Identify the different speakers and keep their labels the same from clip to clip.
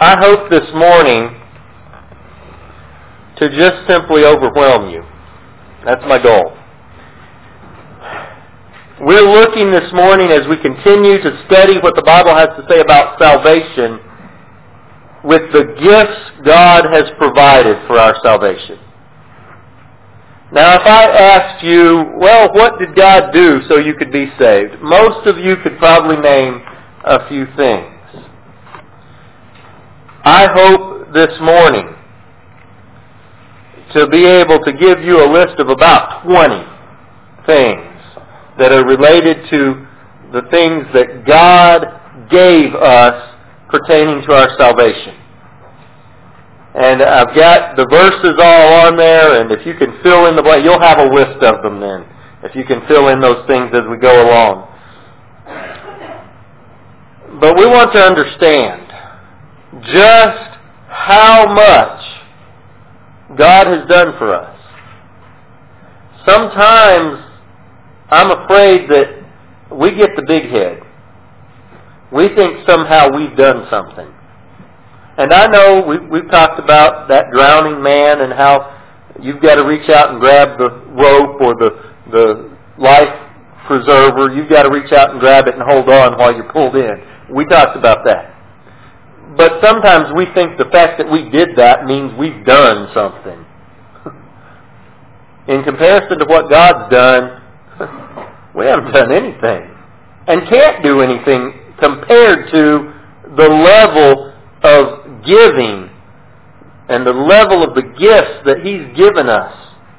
Speaker 1: I hope this morning to just simply overwhelm you. That's my goal. We're looking this morning as we continue to study what the Bible has to say about salvation with the gifts God has provided for our salvation. Now, if I asked you, well, what did God do so you could be saved? Most of you could probably name a few things. I hope this morning to be able to give you a list of about 20 things that are related to the things that God gave us pertaining to our salvation. And I've got the verses all on there, and if you can fill in the blank, you'll have a list of them then, if you can fill in those things as we go along. But we want to understand just how much God has done for us. Sometimes I'm afraid that we get the big head. We think somehow we've done something. And I know we've talked about that drowning man and how you've got to reach out and grab the rope or the life preserver. You've got to reach out and grab it and hold on while you're pulled in. We talked about that. But sometimes we think the fact that we did that means we've done something. In comparison to what God's done, we haven't done anything. And can't do anything compared to the level of giving and the level of the gifts that He's given us.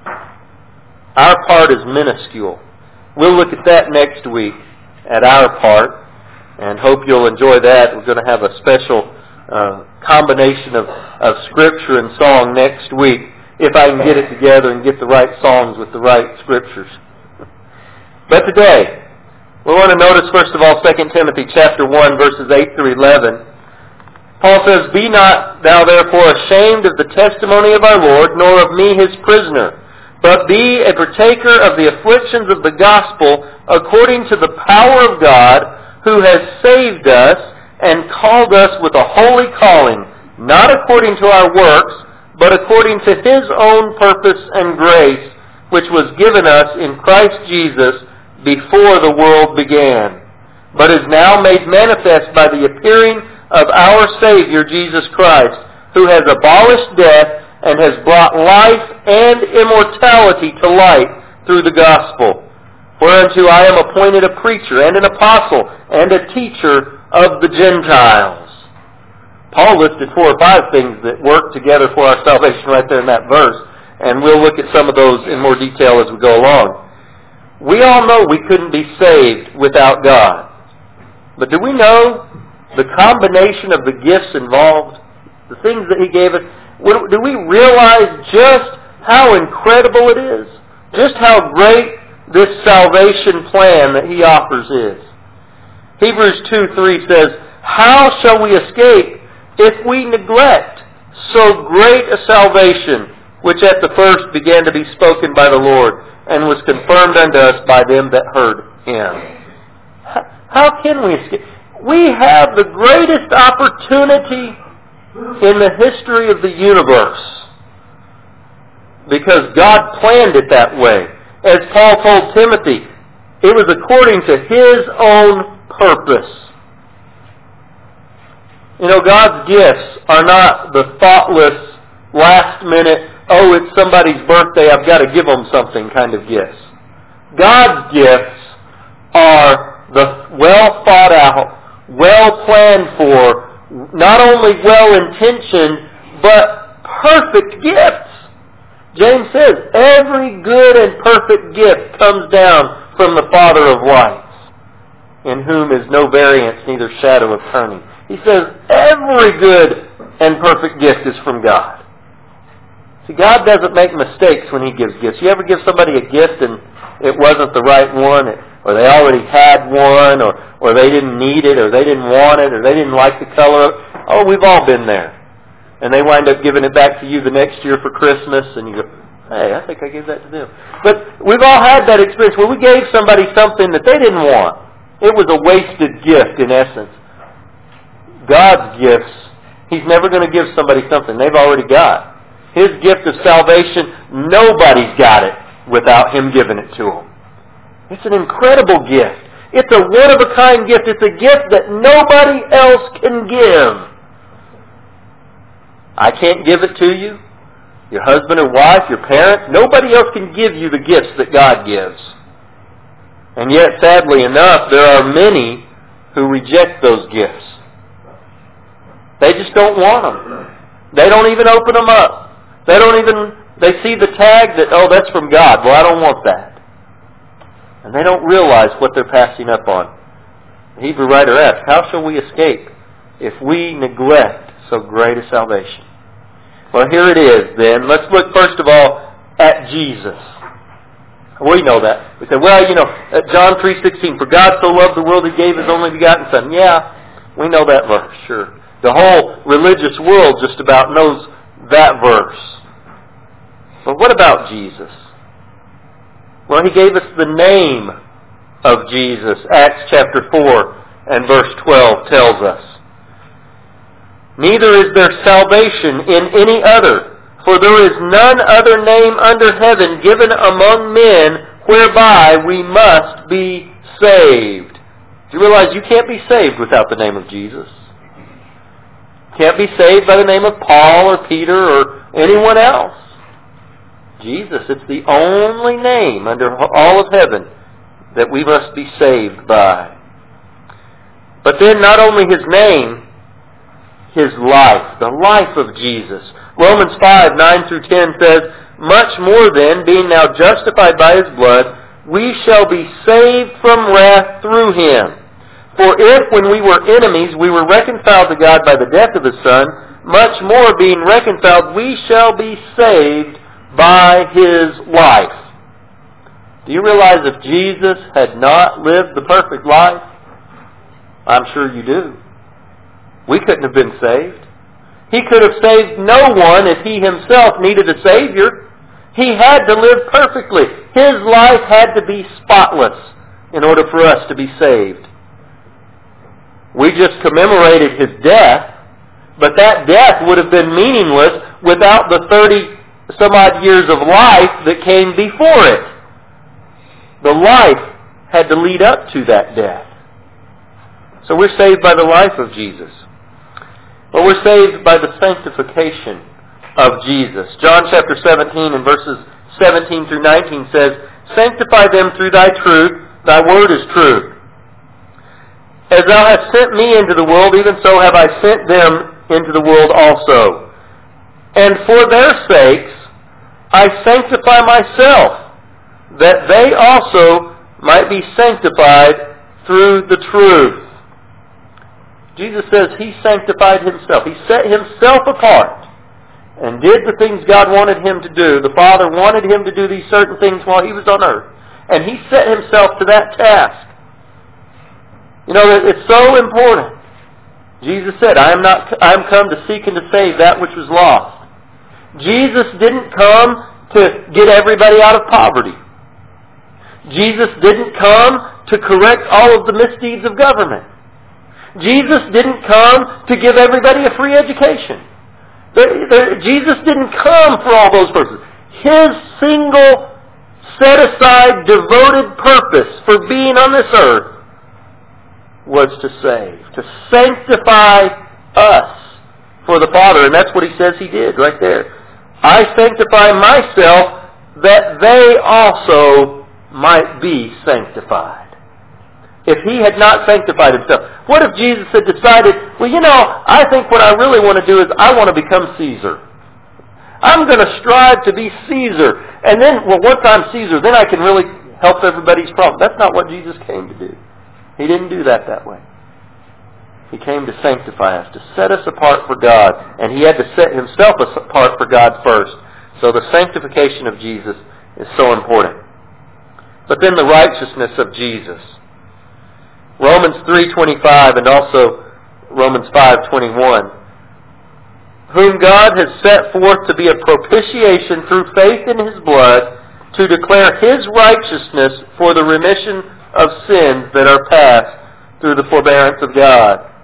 Speaker 1: Our part is minuscule. We'll look at that next week at our part and hope you'll enjoy that. We're going to have a special combination of Scripture and song next week, if I can get it together and get the right songs with the right Scriptures. But today, we want to notice first of all 2 Timothy chapter 1, verses 8 through 11. Paul says, "Be not thou therefore ashamed of the testimony of our Lord, nor of me his prisoner, but be a partaker of the afflictions of the gospel according to the power of God, who has saved us and called us with a holy calling, not according to our works, but according to His own purpose and grace, which was given us in Christ Jesus before the world began, but is now made manifest by the appearing of our Savior Jesus Christ, who has abolished death and has brought life and immortality to light through the gospel, whereunto I am appointed a preacher and an apostle and a teacher of the Gentiles." Paul listed 4 or 5 things that work together for our salvation right there in that verse, and we'll look at some of those in more detail as we go along. We all know we couldn't be saved without God. But do we know the combination of the gifts involved, the things that He gave us? Do we realize just how incredible it is? Just how great this salvation plan that He offers is? Hebrews 2:3 says, "How shall we escape if we neglect so great a salvation, which at the first began to be spoken by the Lord, and was confirmed unto us by them that heard Him?" How can we escape? We have the greatest opportunity in the history of the universe because God planned it that way. As Paul told Timothy, it was according to His own purpose. You know, God's gifts are not the thoughtless, last-minute, oh, it's somebody's birthday, I've got to give them something kind of gifts. God's gifts are the well-thought-out, well-planned for, not only well-intentioned, but perfect gifts. James says, every good and perfect gift comes down from the Father of lights, in whom is no variance, neither shadow of turning. He says, every good and perfect gift is from God. See, God doesn't make mistakes when He gives gifts. You ever give somebody a gift and it wasn't the right one, or they already had one, or they didn't need it, or they didn't want it, or they didn't like the color of it? Oh, we've all been there. And they wind up giving it back to you the next year for Christmas, and you go, hey, I think I gave that to them. But we've all had that experience where we gave somebody something that they didn't want. It was a wasted gift in essence. God's gifts He's never going to give somebody something they've already got. His gift of salvation, nobody's got it without Him giving it to them. It's an incredible gift. It's a one-of-a-kind gift. It's a gift that nobody else can give. I can't give it to you. Your husband or wife, your parents, nobody else can give you the gifts that God gives. And yet, sadly enough, there are many who reject those gifts. They just don't want them. They don't even open them up. They see the tag that, oh, that's from God. Well, I don't want that. And they don't realize what they're passing up on. The Hebrew writer asks, how shall we escape if we neglect so great a salvation? Well, here it is then. Let's look first of all at Jesus. We know that. We say, well, John 3:16, for God so loved the world He gave His only begotten Son. Yeah, we know that verse, sure. The whole religious world just about knows that verse. But what about Jesus? Well, He gave us the name of Jesus. Acts chapter 4 and verse 12 tells us, neither is there salvation in any other, for there is none other name under heaven given among men whereby we must be saved. Do you realize you can't be saved without the name of Jesus? You can't be saved by the name of Paul or Peter or anyone else. Jesus, it's the only name under all of heaven that we must be saved by. But then not only His name, His life, the life of Jesus. Romans 5:9-10 says, much more then, being now justified by His blood, we shall be saved from wrath through Him. For if, when we were enemies, we were reconciled to God by the death of His Son, much more being reconciled, we shall be saved by His life. Do you realize if Jesus had not lived the perfect life? I'm sure you do. We couldn't have been saved. He could have saved no one if He Himself needed a Savior. He had to live perfectly. His life had to be spotless in order for us to be saved. We just commemorated His death, but that death would have been meaningless without the 30-some-odd years of life that came before it. The life had to lead up to that death. So we're saved by the life of Jesus. But we're saved by the sanctification of Jesus. John chapter 17 and verses 17-19 says, sanctify them through Thy truth, Thy word is truth. As Thou hast sent me into the world, even so have I sent them into the world also. And for their sakes I sanctify myself, that they also might be sanctified through the truth. Jesus says He sanctified Himself. He set Himself apart and did the things God wanted Him to do. The Father wanted Him to do these certain things while He was on earth. And He set Himself to that task. It's so important. Jesus said, I am come to seek and to save that which was lost. Jesus didn't come to get everybody out of poverty. Jesus didn't come to correct all of the misdeeds of government. Jesus didn't come to give everybody a free education. Jesus didn't come for all those purposes. His single, set-aside, devoted purpose for being on this earth was to save, to sanctify us for the Father. And that's what He says He did right there. I sanctify myself that they also might be sanctified. If He had not sanctified Himself, what if Jesus had decided, I think what I really want to do is I want to become Caesar. I'm going to strive to be Caesar. And then, once I'm Caesar, then I can really help everybody's problem. That's not what Jesus came to do. He didn't do that way. He came to sanctify us, to set us apart for God. And He had to set Himself apart for God first. So the sanctification of Jesus is so important. But then the righteousness of Jesus. Romans 3:25 and also Romans 5:21. Whom God has set forth to be a propitiation through faith in His blood, to declare His righteousness for the remission of sins that are past through the forbearance of God.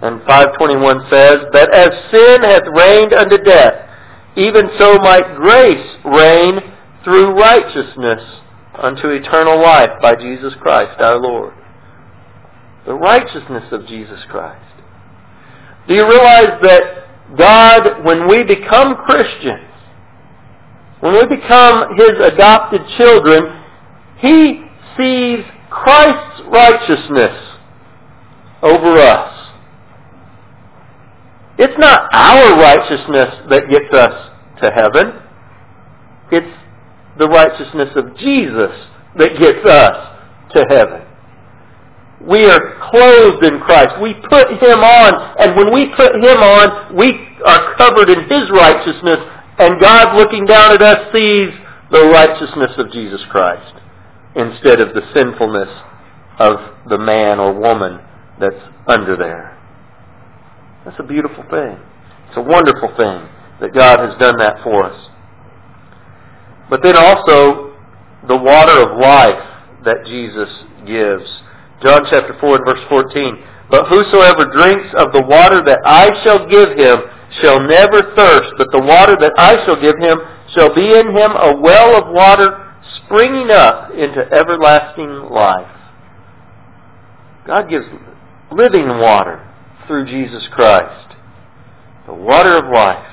Speaker 1: And 5:21 says, that as sin hath reigned unto death, even so might grace reign through righteousness unto eternal life by Jesus Christ our Lord. The righteousness of Jesus Christ. Do you realize that God, when we become Christians, when we become His adopted children, He sees Christ's righteousness over us. It's not our righteousness that gets us to heaven. It's the righteousness of Jesus that gets us to heaven. We are clothed in Christ. We put Him on, and when we put Him on, we are covered in His righteousness, and God looking down at us sees the righteousness of Jesus Christ instead of the sinfulness of the man or woman that's under there. That's a beautiful thing. It's a wonderful thing that God has done that for us. But then also the water of life that Jesus gives. John chapter 4 and verse 14. But whosoever drinks of the water that I shall give him shall never thirst, but the water that I shall give him shall be in him a well of water springing up into everlasting life. God gives living water through Jesus Christ. The water of life.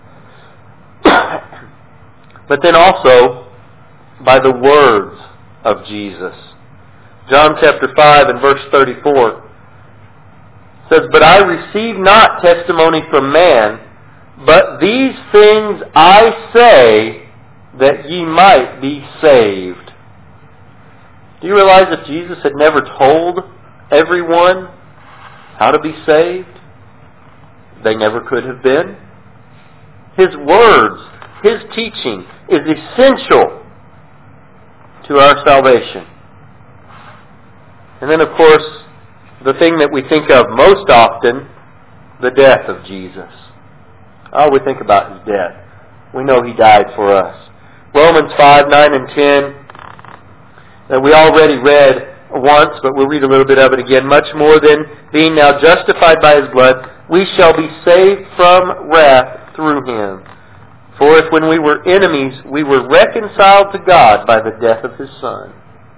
Speaker 1: But then also by the words of Jesus. John chapter 5 and verse 34 says, But I receive not testimony from man, but these things I say, that ye might be saved. Do you realize if Jesus had never told everyone how to be saved, they never could have been? His words, His teaching is essential to our salvation. And then, of course, the thing that we think of most often, the death of Jesus. Oh, we think about His death. We know He died for us. Romans 5, 9, and 10, that we already read once, but we'll read a little bit of it again. Much more than being now justified by His blood, we shall be saved from wrath through Him. For if when we were enemies, we were reconciled to God by the death of His Son.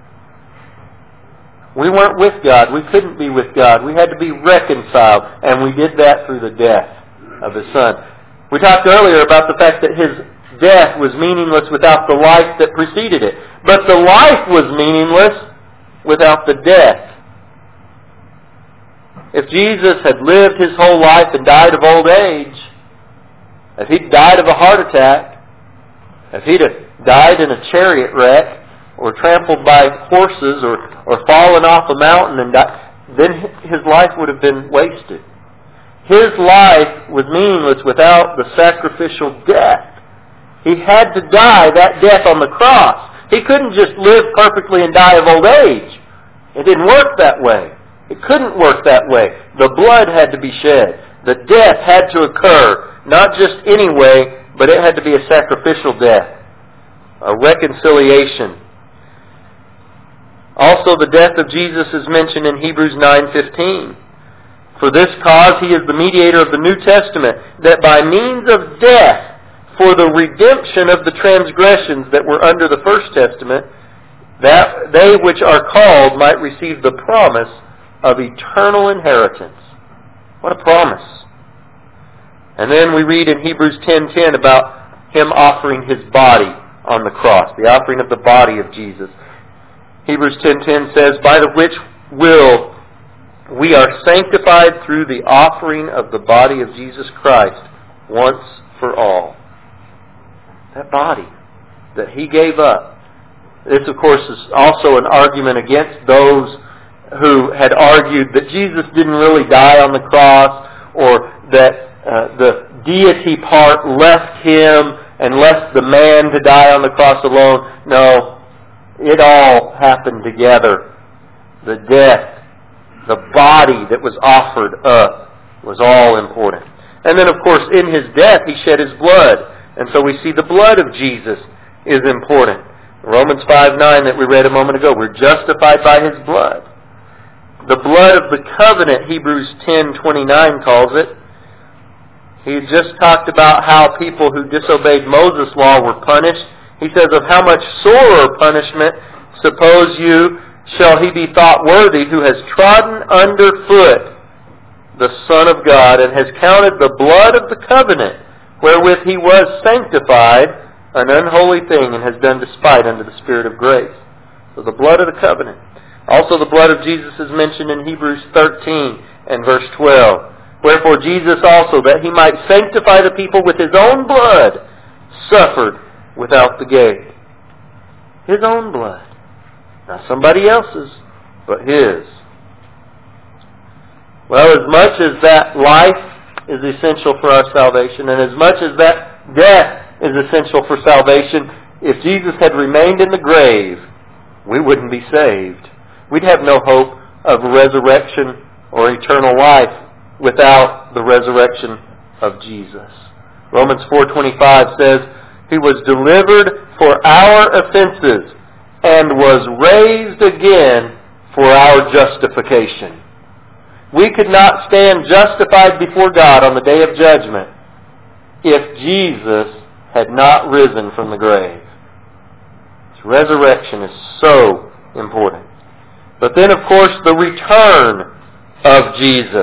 Speaker 1: We weren't with God. We couldn't be with God. We had to be reconciled, and we did that through the death of His Son. We talked earlier about the fact that His death was meaningless without the life that preceded it. But the life was meaningless without the death. If Jesus had lived His whole life and died of old age, if He'd died of a heart attack, if He'd have died in a chariot wreck, or trampled by horses, or fallen off a mountain and died, then His life would have been wasted. His life was meaningless without the sacrificial death. He had to die that death on the cross. He couldn't just live perfectly and die of old age. It didn't work that way. It couldn't work that way. The blood had to be shed. The death had to occur. Not just any way, but it had to be a sacrificial death. A reconciliation. Also, the death of Jesus is mentioned in Hebrews 9:15. For this cause He is the mediator of the New Testament, that by means of death, for the redemption of the transgressions that were under the First Testament, that they which are called might receive the promise of eternal inheritance. What a promise. And then we read in Hebrews 10:10 about Him offering His body on the cross, the offering of the body of Jesus. Hebrews 10:10 says, By the which will we are sanctified through the offering of the body of Jesus Christ once for all. That body that He gave up. This, of course, is also an argument against those who had argued that Jesus didn't really die on the cross, or that the deity part left Him and left the man to die on the cross alone. No, it all happened together. The death, the body that was offered up was all important. And then, of course, in His death, He shed His blood. And so we see the blood of Jesus is important. Romans 5:9 that we read a moment ago, we're justified by His blood. The blood of the covenant, Hebrews 10:29 calls it. He just talked about how people who disobeyed Moses' law were punished. He says, of how much sorer punishment, suppose you, shall he be thought worthy who has trodden underfoot the Son of God and has counted the blood of the covenant wherewith he was sanctified an unholy thing and has done despite unto the Spirit of grace. So the blood of the covenant. Also the blood of Jesus is mentioned in Hebrews 13 and verse 12. Wherefore Jesus also, that he might sanctify the people with his own blood, suffered without the gate. His own blood. Not somebody else's, but his. Well, as much as that life is essential for our salvation, and as much as that death is essential for salvation, if Jesus had remained in the grave, we wouldn't be saved. We'd have no hope of resurrection or eternal life without the resurrection of Jesus. Romans 4:25 says, he was delivered for our offenses and was raised again for our justification. We could not stand justified before God on the day of judgment if Jesus had not risen from the grave. His resurrection is so important. But then, of course, the return of Jesus.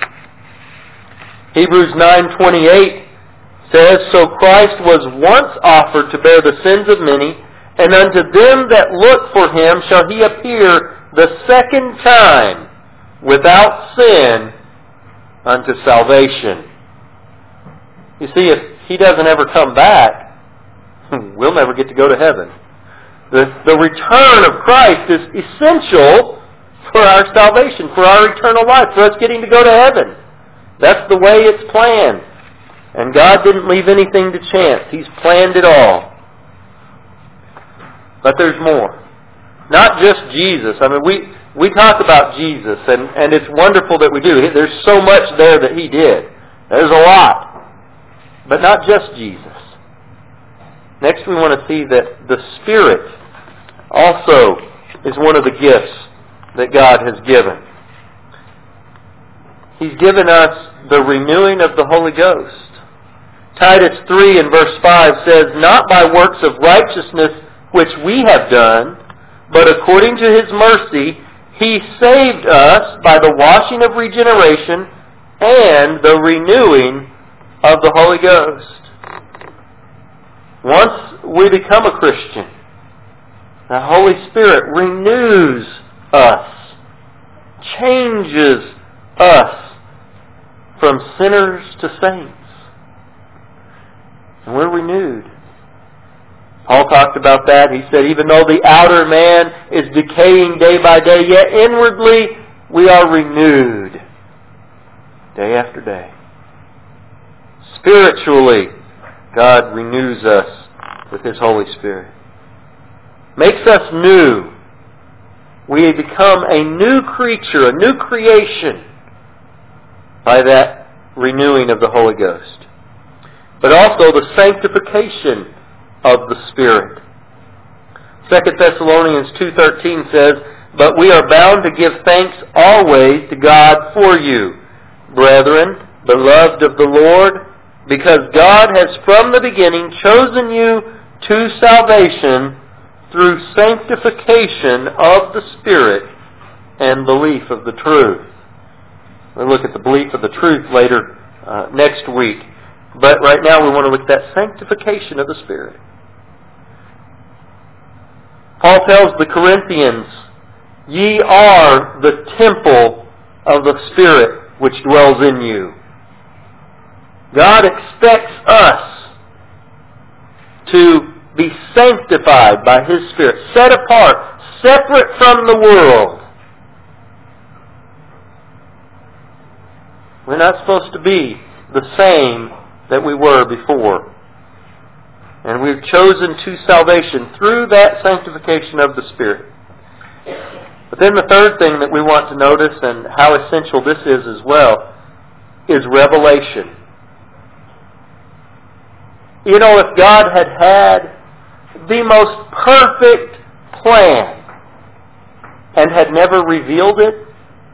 Speaker 1: Hebrews 9:28 says, so Christ was once offered to bear the sins of many, and unto them that look for him shall he appear the second time without sin unto salvation. You see, if he doesn't ever come back, we'll never get to go to heaven. The return of Christ is essential for our salvation, for our eternal life, for us getting to go to heaven. That's the way it's planned. And God didn't leave anything to chance. He's planned it all. But there's more. Not just Jesus. I mean, we talk about Jesus, and it's wonderful that we do. There's so much there that he did. There's a lot. But not just Jesus. Next we want to see that the Spirit also is one of the gifts that God has given. He's given us the renewing of the Holy Ghost. Titus 3 and verse 5 says, not by works of righteousness which we have done, but according to his mercy, he saved us by the washing of regeneration and the renewing of the Holy Ghost. Once we become a Christian, the Holy Spirit renews us, changes us from sinners to saints. And we're renewed. Paul talked about that. He said, even though the outer man is decaying day by day, yet inwardly we are renewed day after day. Spiritually, God renews us with his Holy Spirit. Makes us new. We become a new creature, a new creation by that renewing of the Holy Ghost. But also the sanctification of the Spirit. 2 Thessalonians 2:13 says, but we are bound to give thanks always to God for you, brethren, beloved of the Lord, because God has from the beginning chosen you to salvation through sanctification of the Spirit and belief of the truth. We'll look at the belief of the truth later next week. But right now we want to look at that sanctification of the Spirit. Paul tells the Corinthians, ye are the temple of the Spirit which dwells in you. God expects us to be sanctified by his Spirit, set apart, separate from the world. We're not supposed to be the same that we were before. And we've chosen to salvation through that sanctification of the Spirit. But then the third thing that we want to notice, and how essential this is as well, is revelation. You know, if God had had the most perfect plan and had never revealed it,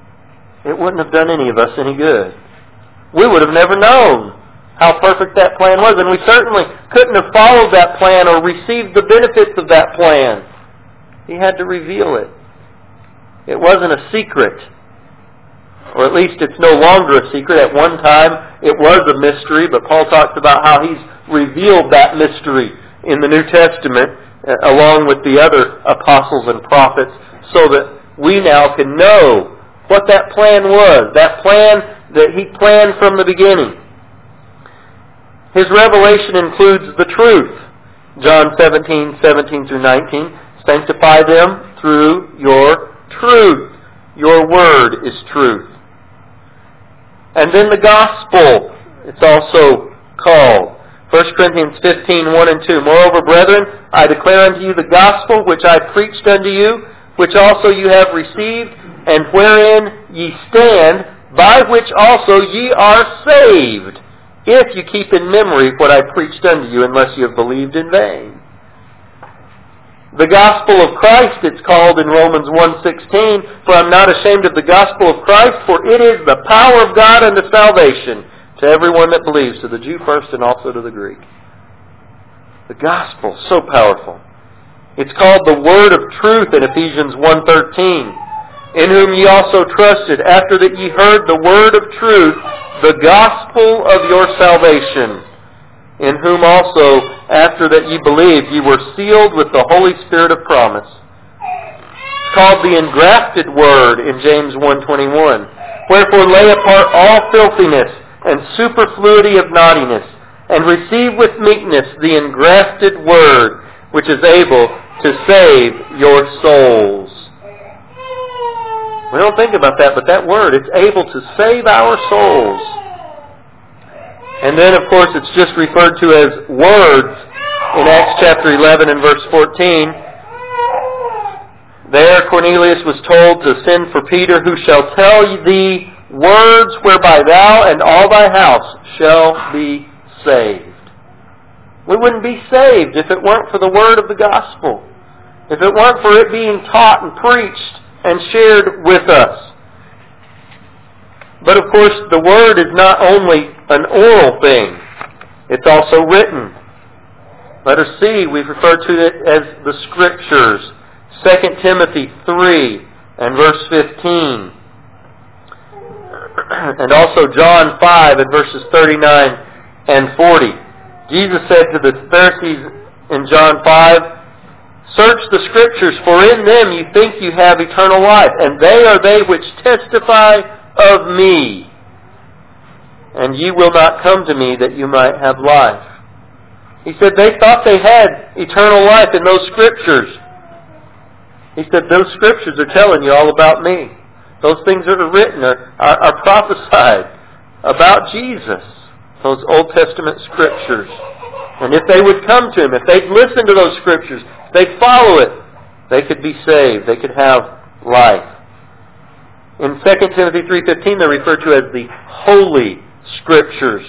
Speaker 1: it wouldn't have done any of us any good. We would have never known how perfect that plan was, and we certainly couldn't have followed that plan or received the benefits of that plan. He had to reveal it. It wasn't a secret. Or at least it's no longer a secret. At one time it was a mystery, but Paul talks about how he's revealed that mystery in the New Testament along with the other apostles and prophets so that we now can know what that plan was, that plan that he planned from the beginning. His revelation includes the truth. John 17 through 19. Sanctify them through your truth. Your word is truth. And then the gospel, it's also called. 1 Corinthians 15, 1 and 2. Moreover, brethren, I declare unto you the gospel which I preached unto you, which also you have received, and wherein ye stand, by which also ye are saved, if you keep in memory what I preached unto you, unless you have believed in vain. The gospel of Christ, it's called in Romans 1:16, for I'm not ashamed of the gospel of Christ, for it is the power of God unto salvation to everyone that believes, to the Jew first and also to the Greek. The gospel, so powerful. It's called the word of truth in Ephesians 1:13, in whom ye also trusted, after that ye heard the word of truth, the gospel of your salvation, in whom also, after that ye believed, ye were sealed with the Holy Spirit of promise. It's called the engrafted word in James 1:21. Wherefore lay apart all filthiness and superfluity of naughtiness, and receive with meekness the engrafted word, which is able to save your souls. We don't think about that, but that word, it's able to save our souls. And then, of course, it's just referred to as words in Acts chapter 11 and verse 14. There Cornelius was told to send for Peter, who shall tell thee words whereby thou and all thy house shall be saved. We wouldn't be saved if it weren't for the word of the gospel. If it weren't for it being taught and preached and shared with us. But of course, the word is not only an oral thing. It's also written. Letter C, we refer to it as the Scriptures. 2 Timothy 3 and verse 15. And also John 5 and verses 39 and 40. Jesus said to the Pharisees in John 5, search the Scriptures, for in them you think you have eternal life, and they are they which testify of me. And ye will not come to me that you might have life. He said they thought they had eternal life in those Scriptures. He said those Scriptures are telling you all about me. Those things that are written are prophesied about Jesus. Those Old Testament Scriptures. And if they would come to Him, if they'd listen to those Scriptures, if they'd follow it, they could be saved. They could have life. In 2 Timothy 3:15, they're referred to as the Holy Scriptures.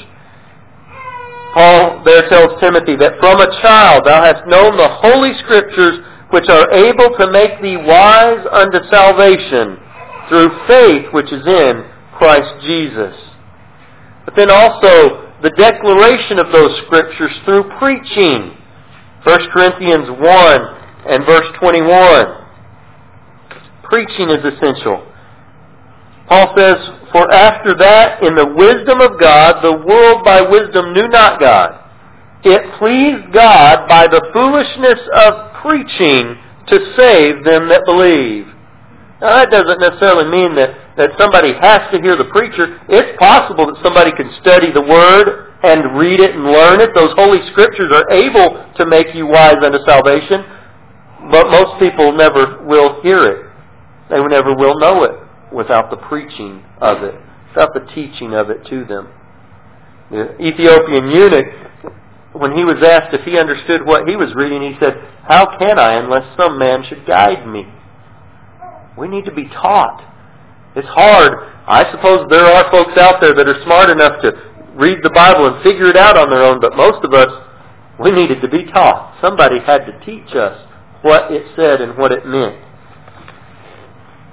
Speaker 1: Paul there tells Timothy that from a child thou hast known the Holy Scriptures, which are able to make thee wise unto salvation through faith which is in Christ Jesus. But then also the declaration of those Scriptures through preaching. 1 Corinthians 1 and verse 21. Preaching is essential. Paul says, for after that, in the wisdom of God, the world by wisdom knew not God. It pleased God by the foolishness of preaching to save them that believe. Now that doesn't necessarily mean that somebody has to hear the preacher. It's possible that somebody can study the Word and read it and learn it. Those Holy Scriptures are able to make you wise unto salvation, but most people never will hear it. They never will know it without the preaching of it, without the teaching of it to them. The Ethiopian eunuch, when he was asked if he understood what he was reading, he said, how can I unless some man should guide me? We need to be taught. It's hard. I suppose there are folks out there that are smart enough to read the Bible and figure it out on their own, but most of us, we needed to be taught. Somebody had to teach us what it said and what it meant.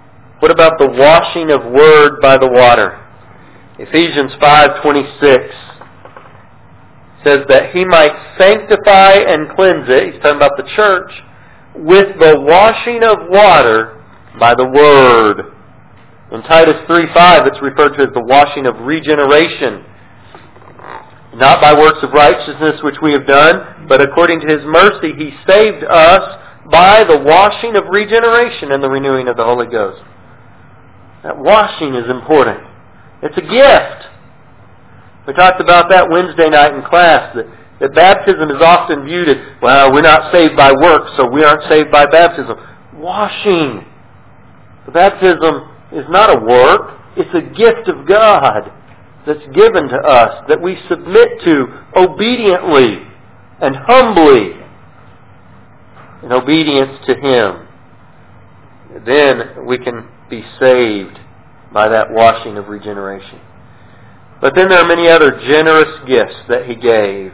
Speaker 1: What about the washing of Word by the water? Ephesians 5:26 says that He might sanctify and cleanse it, He's talking about the church, with the washing of water by the Word. In Titus 3:5 it's referred to as the washing of regeneration. Not by works of righteousness which we have done, but according to His mercy He saved us by the washing of regeneration and the renewing of the Holy Ghost. That washing is important. It's a gift. We talked about that Wednesday night in class, that baptism is often viewed as, well, we're not saved by works, so we aren't saved by baptism. Washing. The baptism is not a work. It's a gift of God that's given to us, that we submit to obediently and humbly in obedience to Him. Then we can be saved by that washing of regeneration. But then there are many other generous gifts that He gave.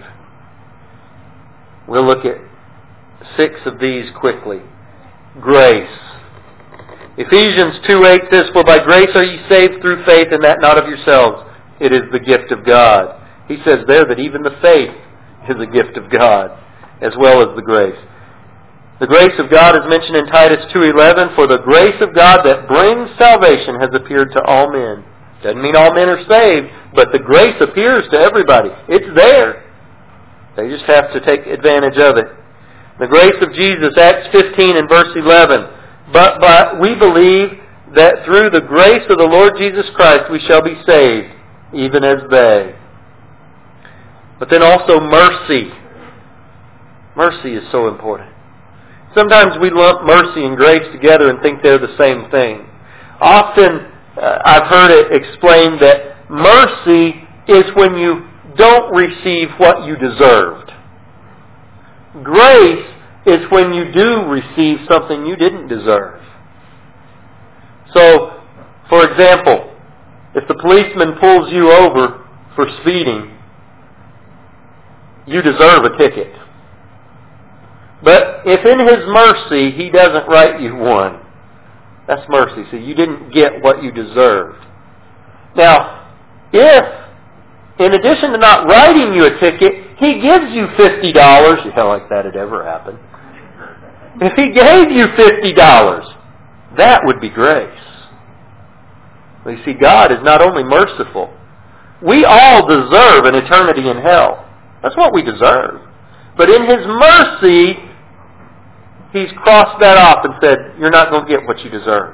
Speaker 1: We'll look at 6 of these quickly. Grace. Ephesians 2:8 says, "For by grace are ye saved through faith, and that not of yourselves. It is the gift of God." He says there that even the faith is a gift of God, as well as the grace. The grace of God is mentioned in Titus 2:11, "For the grace of God that brings salvation has appeared to all men." Doesn't mean all men are saved, but the grace appears to everybody. It's there. They just have to take advantage of it. The grace of Jesus, Acts 15 and verse 11. But we believe that through the grace of the Lord Jesus Christ we shall be saved, even as they. But then also mercy. Mercy is so important. Sometimes we lump mercy and grace together and think they're the same thing. Often I've heard it explained that mercy is when you don't receive what you deserved. Grace is when you do receive something you didn't deserve. So, for example, if the policeman pulls you over for speeding, you deserve a ticket. But if in His mercy He doesn't write you one, that's mercy. So you didn't get what you deserved. Now, if, in addition to not writing you a ticket, He gives you $50, hell, like that had ever happened. If He gave you $50, that would be grace. Well, you see, God is not only merciful. We all deserve an eternity in hell. That's what we deserve. But in His mercy, He's crossed that off and said, you're not going to get what you deserve.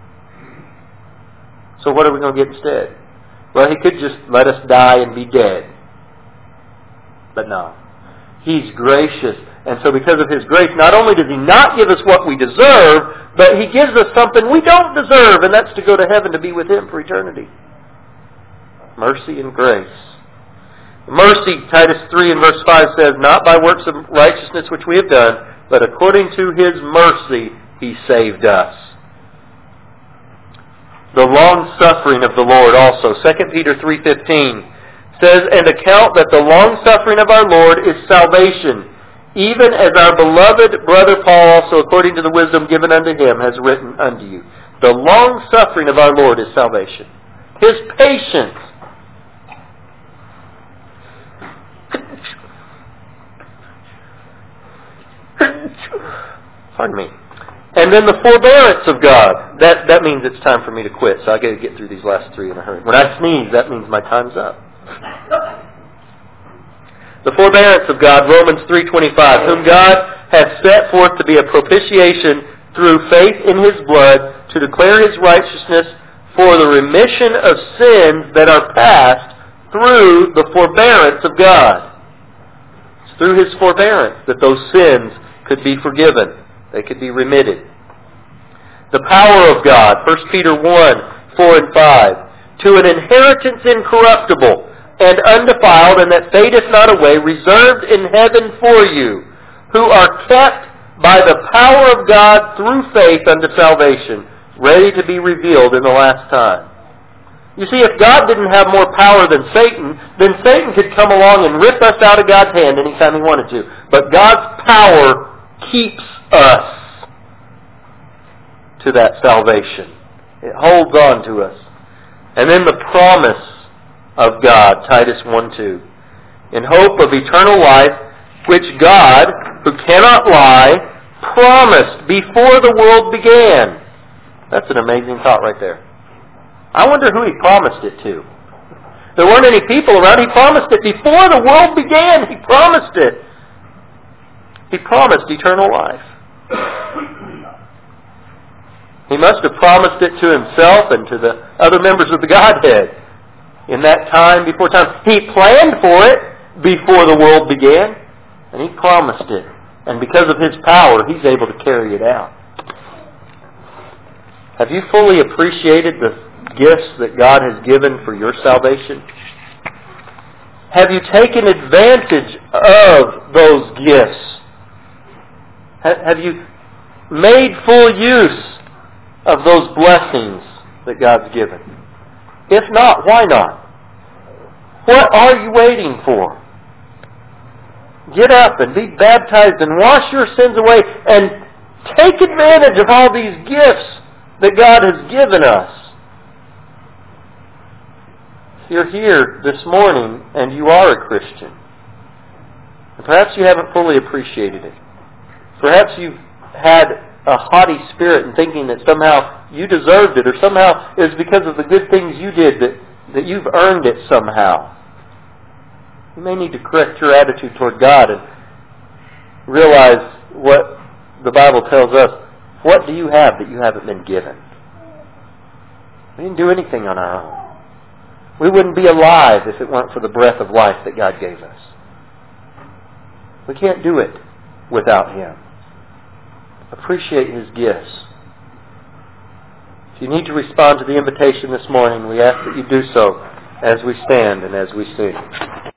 Speaker 1: So what are we going to get instead? Well, He could just let us die and be dead. But no. He's gracious. And so because of His grace, not only does He not give us what we deserve, but He gives us something we don't deserve, and that's to go to heaven to be with Him for eternity. Mercy and grace. Mercy, Titus 3 and verse 5 says, "Not by works of righteousness which we have done, but according to His mercy He saved us." The long-suffering of the Lord also. 2 Peter 3:15 says, "And account that the long-suffering of our Lord is salvation, even as our beloved brother Paul also, according to the wisdom given unto him, has written unto you." The long-suffering of our Lord is salvation. His patience. Pardon me. And then the forbearance of God. That means it's time for me to quit, so I got to get through these last 3 in a hurry. When I sneeze, that means my time's up. The forbearance of God, Romans 3:25, "Whom God hath set forth to be a propitiation through faith in His blood, to declare His righteousness for the remission of sins that are past through the forbearance of God." It's through His forbearance that those sins could be forgiven. They could be remitted. The power of God, 1 Peter 1:4 and 5, "To an inheritance incorruptible and undefiled, and that fadeth not away, reserved in heaven for you, who are kept by the power of God through faith unto salvation, ready to be revealed in the last time." You see, if God didn't have more power than Satan, then Satan could come along and rip us out of God's hand anytime he wanted to. But God's power keeps us to that salvation. It holds on to us. And then the promise of God, Titus 1:2. In hope of eternal life, which God, who cannot lie, promised before the world began. That's an amazing thought right there. I wonder who He promised it to. There weren't any people around. He promised it before the world began. He promised it. He promised eternal life. He must have promised it to Himself and to the other members of the Godhead in that time before time. He planned for it before the world began, and He promised it. And because of His power, He's able to carry it out. Have you fully appreciated the gifts that God has given for your salvation? Have you taken advantage of those gifts? Have you made full use of those blessings that God's given? If not, why not? What are you waiting for? Get up and be baptized and wash your sins away and take advantage of all these gifts that God has given us. If you're here this morning and you are a Christian, and perhaps you haven't fully appreciated it. Perhaps you've had a haughty spirit in thinking that somehow you deserved it, or somehow it was because of the good things you did that you've earned it somehow. You may need to correct your attitude toward God and realize what the Bible tells us. What do you have that you haven't been given? We didn't do anything on our own. We wouldn't be alive if it weren't for the breath of life that God gave us. We can't do it without Him. Appreciate His gifts. If you need to respond to the invitation this morning, we ask that you do so as we stand and as we sing.